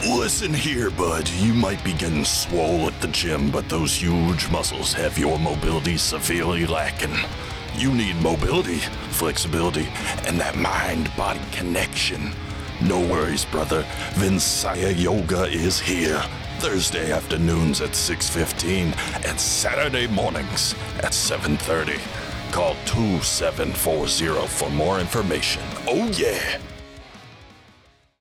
Listen here, bud. You might be getting swole at the gym, but those huge muscles have your mobility severely lacking. You need mobility, flexibility, and that mind-body connection. No worries, brother. Vinsaya Yoga is here. Thursday afternoons at 6:15 and Saturday mornings at 7:30. Call 2740 for more information. Oh yeah!